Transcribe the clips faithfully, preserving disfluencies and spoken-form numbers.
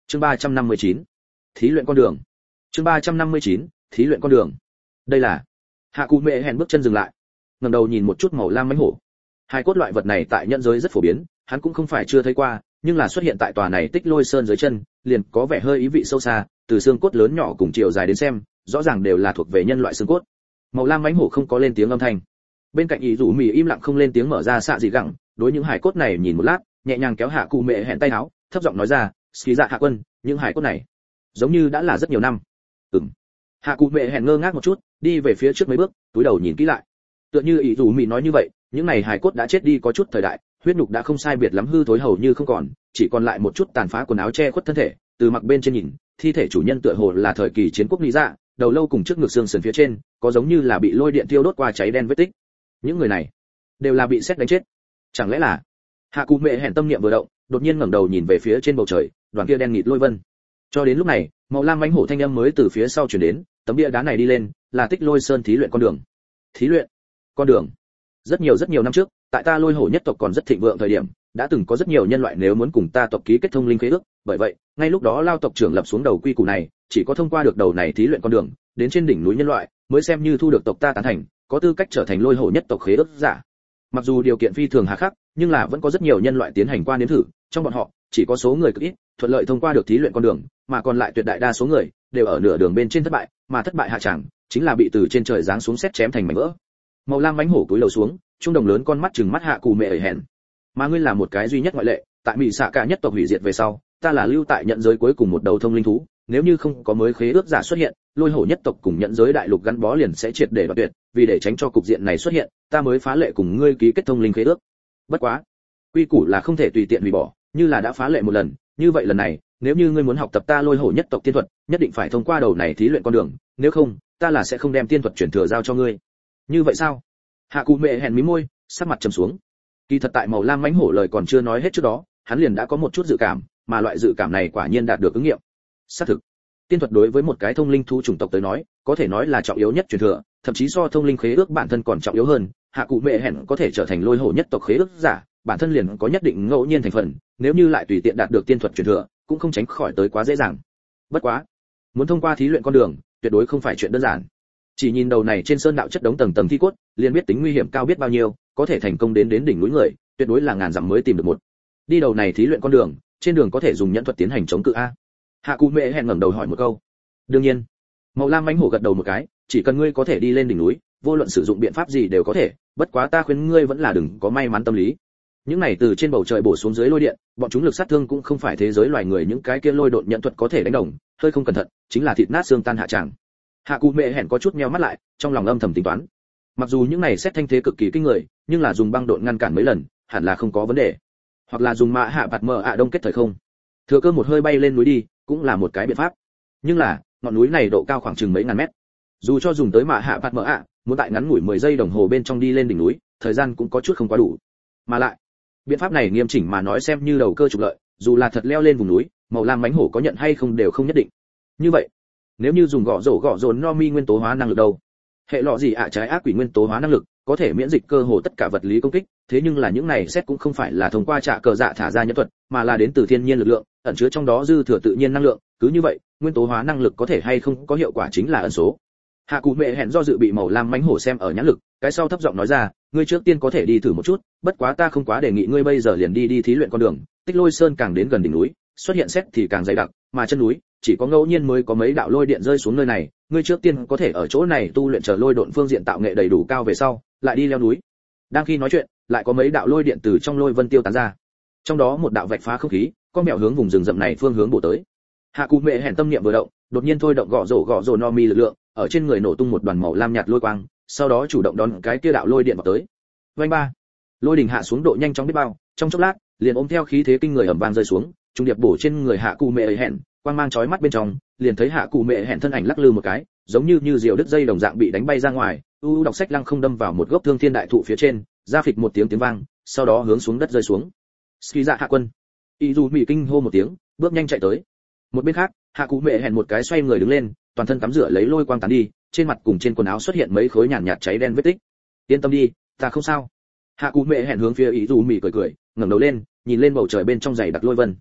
Chương ba trăm năm mươi chín, thí luyện con đường. Chương ba trăm năm mươi chín, thí luyện con đường. Đây là. Hạ Cụ Mẹ hèn bước chân dừng lại, ngẩng đầu nhìn một chút màu lam mãnh hổ. Hai cốt loại vật này tại nhân giới rất phổ biến, hắn cũng không phải chưa thấy qua, nhưng là xuất hiện tại tòa này Tích Lôi Sơn dưới chân, liền có vẻ hơi ý vị sâu xa, từ xương cốt lớn nhỏ cùng chiều dài đến xem, rõ ràng đều là thuộc về nhân loại xương cốt. Màu lam mãnh hổ không có lên tiếng âm thanh. Bên cạnh ý rủ mì im lặng không lên tiếng mở ra xạ dị gẳng, đối những hải cốt này nhìn một lát, nhẹ nhàng kéo Hạ Cụ Mẹ hẹn tay áo, thấp giọng nói ra, "Ski Dạ Hạ Quân, những hải cốt này, giống như đã là rất nhiều năm." Ừm. Hạ Cụ Mẹ hẹn ngơ ngác một chút, đi về phía trước mấy bước, túi đầu nhìn kỹ lại. Tựa như ý rủ mì nói như vậy, những này hải cốt đã chết đi có chút thời đại, huyết nhục đã không sai biệt lắm hư thối hầu như không còn, chỉ còn lại một chút tàn phá quần áo che khuất thân thể, từ mặt bên trên nhìn, thi thể chủ nhân tựa hồ là thời kỳ chiến quốc lý dạ, đầu lâu cùng trước ngực xương sườn phía trên, có giống như là bị lôi điện thiêu đốt qua cháy đen vết tích. Những người này đều là bị sét đánh chết. Chẳng lẽ là? Hạ Cụ Mẹ hẹn tâm niệm vừa động, đột nhiên ngẩng đầu nhìn về phía trên bầu trời, đoàn kia đen nghịt lôi vân. Cho đến lúc này, màu lam mãnh hổ thanh âm mới từ phía sau truyền đến, tấm bia đá này đi lên, là Tích Lôi Sơn thí luyện con đường. Thí luyện? Con đường? Rất nhiều rất nhiều năm trước, tại ta Lôi Hổ nhất tộc còn rất thịnh vượng thời điểm, đã từng có rất nhiều nhân loại nếu muốn cùng ta tộc ký kết thông linh khế ước, bởi vậy, ngay lúc đó Lao tộc trưởng lập xuống đầu quy củ này, chỉ có thông qua được đầu này thí luyện con đường, đến trên đỉnh núi nhân loại, mới xem như thu được tộc ta tán thành, có tư cách trở thành Lôi Hổ nhất tộc khế ước giả. Mặc dù điều kiện phi thường hà khắc, nhưng là vẫn có rất nhiều nhân loại tiến hành qua nếm thử, trong bọn họ, chỉ có số người cực ít, thuận lợi thông qua được thí luyện con đường, mà còn lại tuyệt đại đa số người đều ở nửa đường bên trên thất bại, mà thất bại hạ tràng chính là bị từ trên trời giáng xuống sét chém thành mảnh vỡ. Màu lam mãnh hổ cúi đầu xuống, trung đồng lớn con mắt trừng mắt Hạ Cụ Mẹ ấy hèn. Mà ngươi là một cái duy nhất ngoại lệ, tại Mị Xạ Cả nhất tộc hủy diệt về sau, ta là lưu tại nhận giới cuối cùng một đầu thông linh thú, nếu như không có mới khế ước giả xuất hiện, Lôi Hổ nhất tộc cùng nhận giới đại lục gắn bó liền sẽ triệt để đoạn tuyệt, vì để tránh cho cục diện này xuất hiện, ta mới phá lệ cùng ngươi ký kết thông linh khế ước. Bất quá, quy củ là không thể tùy tiện hủy bỏ, như là đã phá lệ một lần, như vậy lần này, nếu như ngươi muốn học tập ta Lôi Hổ nhất tộc tiên thuật, nhất định phải thông qua đầu này thí luyện con đường, nếu không, ta là sẽ không đem tiên thuật truyền thừa giao cho ngươi. Như vậy sao? Hạ Cụ Mẹ hèn mí môi, sắc mặt trầm xuống. Kỳ thật tại màu lam mãnh hổ lời còn chưa nói hết trước đó, hắn liền đã có một chút dự cảm, mà loại dự cảm này quả nhiên đạt được ứng nghiệm. Xác thực, tiên thuật đối với một cái thông linh thú chủng tộc tới nói, có thể nói là trọng yếu nhất truyền thừa, thậm chí so thông linh khế ước bản thân còn trọng yếu hơn. Hạ Cụ Mẹ hèn có thể trở thành Lôi Hổ nhất tộc khế ước giả, bản thân liền có nhất định ngẫu nhiên thành phần, nếu như lại tùy tiện đạt được tiên thuật truyền thừa, cũng không tránh khỏi tới quá dễ dàng. Bất quá, muốn thông qua thí luyện con đường, tuyệt đối không phải chuyện đơn giản. Chỉ nhìn đầu này trên sơn đạo chất đống tầng tầng thi cốt, liền biết tính nguy hiểm cao biết bao nhiêu, có thể thành công đến đến đỉnh núi người, tuyệt đối là ngàn dặm mới tìm được một. Đi đầu này thí luyện con đường, trên đường có thể dùng nhẫn thuật tiến hành chống cự a. Hạ Cụ Mẹ hẹn ngẩng đầu hỏi một câu. Đương nhiên. Màu lam mãnh hổ gật đầu một cái, chỉ cần ngươi có thể đi lên đỉnh núi, vô luận sử dụng biện pháp gì đều có thể, bất quá ta khuyên ngươi vẫn là đừng có may mắn tâm lý. Những này từ trên bầu trời bổ xuống dưới lôi điện, bọn chúng lực sát thương cũng không phải thế giới loài người những cái kia lôi độn nhận thuật có thể đánh đồng, hơi không cẩn thận, chính là thịt nát xương tan hạ tràng. Hạ Cụ Mẹ hẹn có chút nheo mắt lại, trong lòng âm thầm tính toán. Mặc dù những này xét thanh thế cực kỳ kinh người, nhưng là dùng băng độn ngăn cản mấy lần, hẳn là không có vấn đề. Hoặc là dùng mạ hạ bạt mờ ạ đông kết thời không, thừa cơ một hơi bay lên núi đi, cũng là một cái biện pháp. Nhưng là, ngọn núi này độ cao khoảng chừng mấy ngàn mét. Dù cho dùng tới mạ hạ bạt mờ ạ, muốn tại ngắn ngủi mười giây đồng hồ bên trong đi lên đỉnh núi, thời gian cũng có chút không quá đủ. Mà lại, biện pháp này nghiêm chỉnh mà nói xem như đầu cơ trục lợi, dù là thật leo lên vùng núi, màu lam mãnh hổ có nhận hay không đều không nhất định. Như vậy, nếu như dùng gõ rổ gõ dồn no mi nguyên tố hóa năng lực đâu, hệ lọ gì ạ trái ác quỷ nguyên tố hóa năng lực có thể miễn dịch cơ hồ tất cả vật lý công kích, thế nhưng là những này xét cũng không phải là thông qua trả cờ dạ thả ra nhân thuật, mà là đến từ thiên nhiên lực lượng, ẩn chứa trong đó dư thừa tự nhiên năng lượng, cứ như vậy, nguyên tố hóa năng lực có thể hay không có hiệu quả chính là ẩn số. Hạ Cụ Mẹ hẹn do dự bị màu lam mãnh hổ xem ở nhãn lực, cái sau thấp giọng nói ra, ngươi trước tiên có thể đi thử một chút, bất quá ta không quá đề nghị ngươi bây giờ liền đi đi thí luyện con đường, Tích Lôi Sơn càng đến gần đỉnh núi, xuất hiện xét thì càng dày đặc, mà chân núi chỉ có ngẫu nhiên mới có mấy đạo lôi điện rơi xuống nơi này, ngươi trước tiên có thể ở chỗ này tu luyện chờ lôi độn phương diện tạo nghệ đầy đủ cao về sau, lại đi leo núi. Đang khi nói chuyện, lại có mấy đạo lôi điện từ trong lôi vân tiêu tán ra. Trong đó một đạo vạch phá không khí, con mèo hướng vùng rừng rậm này phương hướng bổ tới. Hạ Cụ Mẹ hẹn tâm niệm vừa động, đột nhiên thôi động gõ rổ gõ rổ no mi lực lượng, ở trên người nổ tung một đoàn màu lam nhạt lôi quang, sau đó chủ động đón cái kia đạo lôi điện vào tới. Vành ba, lôi đỉnh hạ xuống độ nhanh chóng biết bao, trong chốc lát, liền ôm theo khí thế kinh người ầm vang rơi xuống, trung điệp bổ trên người Hạ Cụ Mẹ ấy hẹn, quang mang chói mắt bên trong, liền thấy Hạ Cụ Mẹ hẹn thân ảnh lắc lư một cái, giống như như diều đứt dây đồng dạng bị đánh bay ra ngoài, u u đọc sách lăng không đâm vào một gốc thương thiên đại thụ phía trên, ra phịch một tiếng tiếng vang, sau đó hướng xuống đất rơi xuống. Ski Dạ Hạ Quân. Y dù mỉ kinh hô một tiếng, bước nhanh chạy tới. Một bên khác, Hạ Cụ Mẹ hẹn một cái xoay người đứng lên, toàn thân tắm rửa lấy lôi quang tán đi, trên mặt cùng trên quần áo xuất hiện mấy khối nhàn nhạt cháy đen vết tích. Yên tâm đi, ta không sao. Hạ Cụ Mẹ hẹn hướng phía Y dù mỉ cười cười, ngẩng đầu lên, nhìn lên bầu trời bên trong dày đặc lôi vân.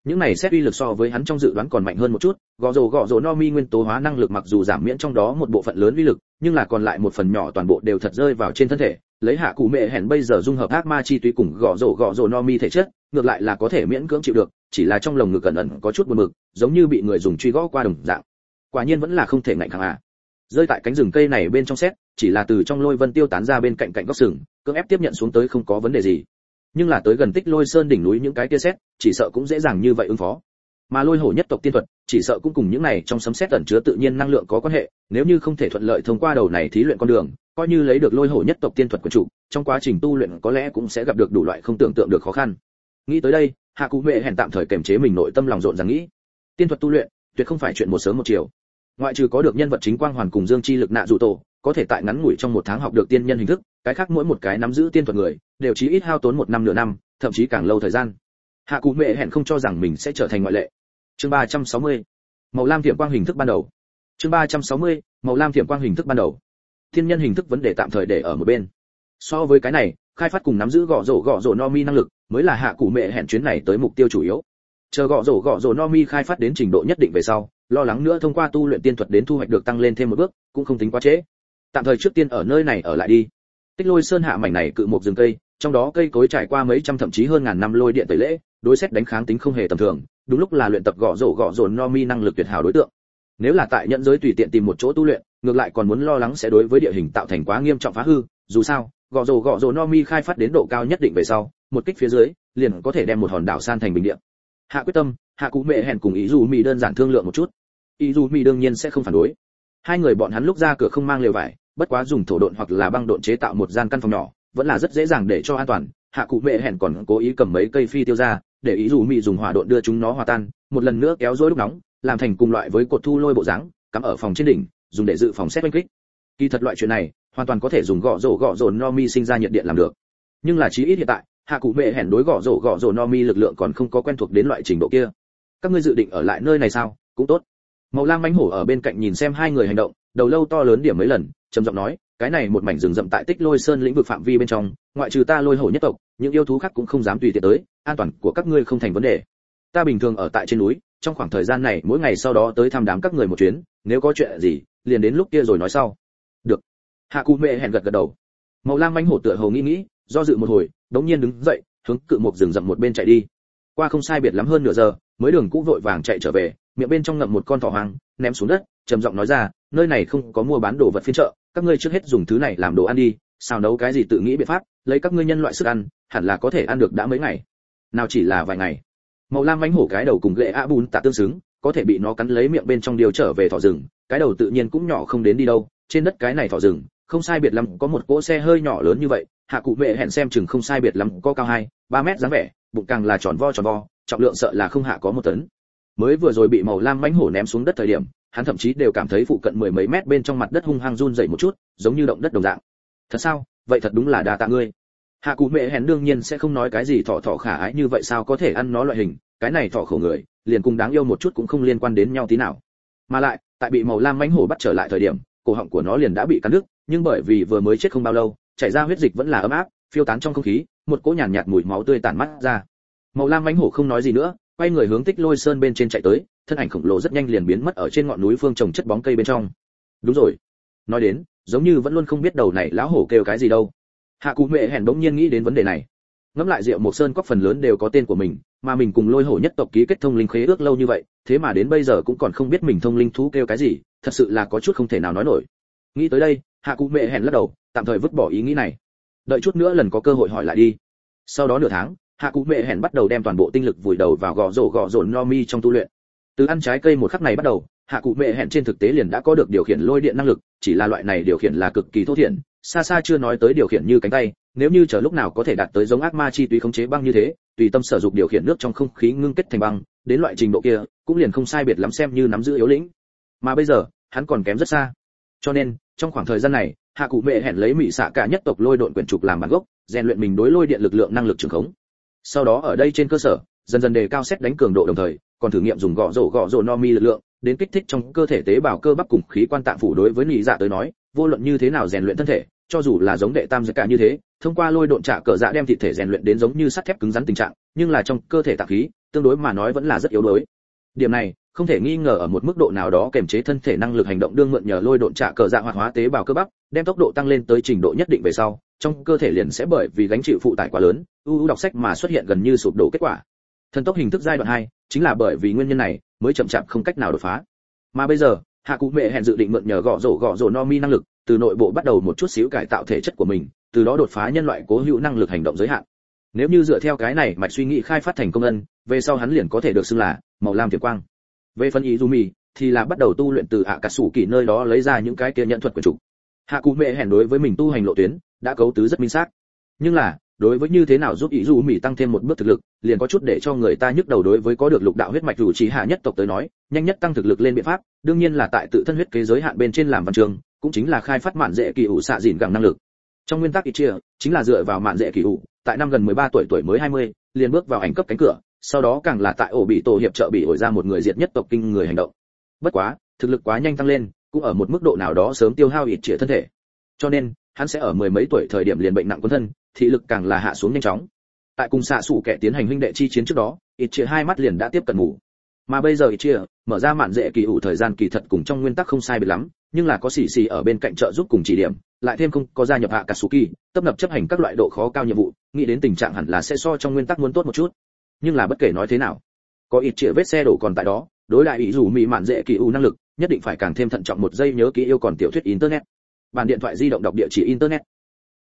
Những này xét uy lực so với hắn trong dự đoán còn mạnh hơn một chút, gõ rổ gõ rổ Nomi nguyên tố hóa năng lực mặc dù giảm miễn trong đó một bộ phận lớn uy lực, nhưng là còn lại một phần nhỏ toàn bộ đều thật rơi vào trên thân thể, lấy hạ cụ mẹ hẹn bây giờ dung hợp ác ma chi túy cùng gõ rổ gõ rổ Nomi thể chất, ngược lại là có thể miễn cưỡng chịu được, chỉ là trong lồng ngực ẩn ẩn có chút buồn bực, giống như bị người dùng truy gõ qua đồng dạng. Quả nhiên vẫn là không thể ngạnh kháng à. Rơi tại cánh rừng cây này bên trong xét, chỉ là từ trong lôi vân tiêu tán ra bên cạnh cạnh góc sừng, cưỡng ép tiếp nhận xuống tới không có vấn đề gì. Nhưng là tới gần Tích Lôi Sơn đỉnh núi những cái kia xét, chỉ sợ cũng dễ dàng như vậy ứng phó. Mà lôi hổ nhất tộc tiên thuật, chỉ sợ cũng cùng những này trong sấm sét ẩn chứa tự nhiên năng lượng có quan hệ, nếu như không thể thuận lợi thông qua đầu này thí luyện con đường, coi như lấy được lôi hổ nhất tộc tiên thuật của chủ, trong quá trình tu luyện có lẽ cũng sẽ gặp được đủ loại không tưởng tượng được khó khăn. Nghĩ tới đây, Hạ Cụ Mẹ hẹn tạm thời kiềm chế mình nội tâm lòng rộn rằng nghĩ, tiên thuật tu luyện, tuyệt không phải chuyện một sớm một chiều. Ngoại trừ có được nhân vật chính quang hoàn cùng dương chi lực nạ dụ tổ, có thể tại ngắn ngủi trong một tháng học được tiên nhân hình thức, cái khác mỗi một cái nắm giữ tiên thuật người, đều chí ít hao tốn một năm nửa năm, thậm chí càng lâu thời gian. Hạ Cụ Mẹ hẹn không cho rằng mình sẽ trở thành ngoại lệ. Chương ba trăm sáu mươi, màu lam thiểm quang hình thức ban đầu. Chương ba trăm sáu mươi, màu lam thiểm quang hình thức ban đầu. Thiên nhân hình thức vấn đề tạm thời để ở một bên. So với cái này, khai phát cùng nắm giữ gõ rổ gõ rổ Nomi năng lực, mới là Hạ Cụ Mẹ hẹn chuyến này tới mục tiêu chủ yếu. Chờ gõ rổ gõ rổ Nomi khai phát đến trình độ nhất định về sau, lo lắng nữa thông qua tu luyện tiên thuật đến thu hoạch được tăng lên thêm một bước, cũng không tính quá trễ. Tạm thời trước tiên ở nơi này ở lại đi. Tích Lôi Sơn hạ mảnh này cự một rừng cây, trong đó cây cối trải qua mấy trăm thậm chí hơn ngàn năm lôi điện tẩy lễ, đối xét đánh kháng tính không hề tầm thường, đúng lúc là luyện tập gõ rổ gõ rổ Nomi năng lực tuyệt hảo đối tượng. Nếu là tại nhận giới tùy tiện tìm một chỗ tu luyện, ngược lại còn muốn lo lắng sẽ đối với địa hình tạo thành quá nghiêm trọng phá hư, dù sao, gõ rổ gõ rổ Nomi khai phát đến độ cao nhất định về sau, một kích phía dưới, liền có thể đem một hòn đảo san thành bình địa. Hạ quyết tâm, Hạ Cụ Mẹ hẹn cùng Ý Dù Mì đơn giản thương lượng một chút. Ý Dù Mì đương nhiên sẽ không phản đối. Hai người bọn hắn lúc ra cửa không mang lều vải, bất quá dùng thổ độn hoặc là băng độn chế tạo một gian căn phòng nhỏ, vẫn là rất dễ dàng để cho an toàn. Hạ Cụ Mẹ hẹn còn cố ý cầm mấy cây phi tiêu ra, để Ý Dù Mì dùng hỏa độn đưa chúng nó hòa tan, một lần nữa kéo dối lúc nóng, làm thành cùng loại với cột thu lôi bộ dáng, cắm ở phòng trên đỉnh, dùng để dự phòng xét oanh kích. Kỳ thật loại chuyện này, hoàn toàn có thể dùng gõ rổ gõ rổ Nomi sinh ra nhiệt điện làm được. Nhưng là chí ít hiện tại, Hạ Cụ Mẹ hẹn đối gõ rổ gõ rổ Nomi lực lượng còn không có quen thuộc đến loại trình độ kia. Các ngươi dự định ở lại nơi này sao? Cũng tốt. Màu lam mãnh hổ ở bên cạnh nhìn xem hai người hành động, đầu lâu to lớn điểm mấy lần, trầm giọng nói, cái này một mảnh rừng rậm tại Tích Lôi Sơn lĩnh vực phạm vi bên trong, ngoại trừ ta lôi hổ nhất tộc, những yêu thú khác cũng không dám tùy tiện tới, an toàn của các ngươi không thành vấn đề. Ta bình thường ở tại trên núi, trong khoảng thời gian này mỗi ngày sau đó tới thăm đám các người một chuyến, nếu có chuyện gì, liền đến lúc kia rồi nói sau. Được. Hạ Cụ Mẹ hẹn gật gật đầu. Màu lam mãnh hổ tựa hồ nghĩ nghĩ, do dự một hồi, đống nhiên đứng dậy, hướng cự một rừng rậm một bên chạy đi. Qua không sai biệt lắm hơn nửa giờ, mới đường cũ vội vàng chạy trở về, miệng bên trong ngậm một con thỏ hoang, ném xuống đất, trầm giọng nói ra, nơi này không có mua bán đồ vật phiên chợ, các ngươi trước hết dùng thứ này làm đồ ăn đi, xào nấu cái gì tự nghĩ biện pháp, lấy các ngươi nhân loại sức ăn, hẳn là có thể ăn được đã mấy ngày. Nào chỉ là vài ngày. Màu lam mãnh hổ cái đầu cùng gệ ạ bùn tạ tương xứng, có thể bị nó cắn lấy miệng bên trong điều trở về thỏ rừng, cái đầu tự nhiên cũng nhỏ không đến đi đâu, trên đất cái này thỏ rừng, không sai biệt lắm có một cỗ xe hơi nhỏ lớn như vậy, Hạ Cụ Mẹ hẹn xem chừng không sai biệt lắm có cao hai, ba mét dáng vẻ, bụng càng là tròn vo tròn vo, trọng lượng sợ là không hạ có một tấn. Mới vừa rồi bị màu lam mãnh hổ ném xuống đất thời điểm, hắn thậm chí đều cảm thấy phụ cận mười mấy mét bên trong mặt đất hung hăng run rẩy một chút, giống như động đất đồng dạng. Thật sao? Vậy thật đúng là đa tạ ngươi. Hạ Cụ Mẹ hẹn đương nhiên sẽ không nói cái gì thỏ thỏ khả ái như vậy sao có thể ăn nó loại hình, cái này thỏ khổ người, liền cùng đáng yêu một chút cũng không liên quan đến nhau tí nào. Mà lại, tại bị màu lam mãnh hổ bắt trở lại thời điểm, cổ họng của nó liền đã bị cắn đứt, nhưng bởi vì vừa mới chết không bao lâu, chảy ra huyết dịch vẫn là ấm áp, phiêu tán trong không khí, một cỗ nhàn nhạt, nhạt mùi máu tươi tản mắt ra. Màu lam mãnh hổ không nói gì nữa, quay người hướng Tích Lôi Sơn bên trên chạy tới, thân ảnh khổng lồ rất nhanh liền biến mất ở trên ngọn núi phương trồng chất bóng cây bên trong. Đúng rồi, nói đến, giống như vẫn luôn không biết đầu này lão hổ kêu cái gì đâu. Hạ Cụ Mẹ hẹn bỗng nhiên nghĩ đến vấn đề này. Ngẫm lại Diệu Mộc Sơn cốc phần lớn đều có tên của mình, mà mình cùng lôi hổ nhất tộc ký kết thông linh khế ước lâu như vậy, thế mà đến bây giờ cũng còn không biết mình thông linh thú kêu cái gì, thật sự là có chút không thể nào nói nổi. Nghĩ tới đây, Hạ Cụ Mẹ hẹn lắc đầu, tạm thời vứt bỏ ý nghĩ này. Đợi chút nữa lần có cơ hội hỏi lại đi. Sau đó nửa tháng, Hạ Cụ Mẹ hẹn bắt đầu đem toàn bộ tinh lực vùi đầu vào gõ rổ gõ rổ Nomi trong tu luyện. Từ ăn trái cây một khắc này bắt đầu, Hạ Cụ Mẹ hẹn trên thực tế liền đã có được điều khiển lôi điện năng lực, chỉ là loại này điều khiển là cực kỳ thô thiển, xa xa chưa nói tới điều khiển như cánh tay, nếu như chờ lúc nào có thể đạt tới giống ác ma chi tùy khống chế băng như thế, tùy tâm sử dụng điều khiển nước trong không khí ngưng kết thành băng, đến loại trình độ kia, cũng liền không sai biệt lắm xem như nắm giữ yếu lĩnh. Mà bây giờ, hắn còn kém rất xa. Cho nên, trong khoảng thời gian này, Hạ Cụ Mẹ hẹn lấy Mị Xạ Cả nhất tộc lôi độn quyển trục làm bản gốc, rèn luyện mình đối lôi điện lực lượng năng lực trường khống. Sau đó ở đây trên cơ sở, dần dần đề cao xét đánh cường độ đồng thời, còn thử nghiệm dùng gõ rổ gõ rổ Nomi lực lượng, đến kích thích trong cơ thể tế bào cơ bắp cùng khí quan tạng phủ đối với Nị Dạ tới nói, vô luận như thế nào rèn luyện thân thể, cho dù là giống đệ tam giới cả như thế, thông qua lôi độn trả cờ dạ đem thịt thể rèn luyện đến giống như sắt thép cứng rắn tình trạng, nhưng là trong cơ thể tạng khí, tương đối mà nói vẫn là rất yếu đuối. Điểm này không thể nghi ngờ ở một mức độ nào đó kềm chế thân thể năng lực hành động đương mượn nhờ lôi độn trả cờ dạ hoạt hóa tế bào cơ bắp, đem tốc độ tăng lên tới trình độ nhất định về sau, trong cơ thể liền sẽ bởi vì gánh chịu phụ tải quá lớn, u u đọc sách mà xuất hiện gần như sụp đổ kết quả. Thần tốc hình thức giai đoạn hai chính là bởi vì nguyên nhân này mới chậm chạp không cách nào đột phá. Mà bây giờ, hạ cụ mẹ hẹn dự định mượn nhờ gõ rổ gõ rổ no mi năng lực, từ nội bộ bắt đầu một chút xíu cải tạo thể chất của mình, từ đó đột phá nhân loại cố hữu năng lực hành động giới hạn. Nếu như dựa theo cái này mạch suy nghĩ khai phát thành công ân, về sau hắn liền có thể được xưng là màu lam tiềm quang. Về phần Izumi thì là bắt đầu tu luyện từ ạ cà sủ kỳ nơi đó lấy ra những cái kia nhận thuật quyền chủ. Hạ cụ mẹ hẹn đối với mình tu hành lộ tuyến đã cấu tứ rất minh xác, nhưng là đối với như thế nào giúp Izumi tăng thêm một bước thực lực, liền có chút để cho người ta nhức đầu. Đối với có được lục đạo huyết mạch rủ trí hạ nhất tộc tới nói, nhanh nhất tăng thực lực lên biện pháp, đương nhiên là tại tự thân huyết kế giới hạn bên trên làm văn trường, cũng chính là khai phát mạn dễ kỳ ủ xạ dịn gẳng năng lực. Trong nguyên tắc ít chia, chính là dựa vào mạn dễ kỳ ủ, tại năm gần mười ba tuổi tuổi mới hai mươi, liền bước vào ảnh cấp cánh cửa, sau đó càng là tại ổ bị tổ hiệp trợ bị ổi ra một người diệt nhất tộc kinh người hành động. Bất quá, thực lực quá nhanh tăng lên, cũng ở một mức độ nào đó sớm tiêu hao ít chia thân thể. Cho nên, hắn sẽ ở mười mấy tuổi thời điểm liền bệnh nặng cuốn thân, thị lực càng là hạ xuống nhanh chóng. Tại cùng xạ sủ kẻ tiến hành huynh đệ chi chiến trước đó, ít chia hai mắt liền đã tiếp cận ngủ. Mà bây giờ ít chia mở ra mạn dễ kỳ ủ thời gian kỳ thật cùng trong nguyên tắc không sai biệt lắm, nhưng là có xì xì ở bên cạnh trợ giúp cùng chỉ điểm, lại thêm không có gia nhập hạ Katsuki, tập nập chấp hành các loại độ khó cao nhiệm vụ, nghĩ đến tình trạng hẳn là sẽ so trong nguyên tắc muốn tốt một chút. Nhưng là bất kể nói thế nào, có ít chia vết xe đổ còn tại đó, đối lại ý dù mỹ mạn dễ kỳ ủ năng lực, nhất định phải càng thêm thận trọng. Một giây nhớ kỹ yêu còn tiểu thuyết internet. Bản điện thoại di động đọc địa chỉ internet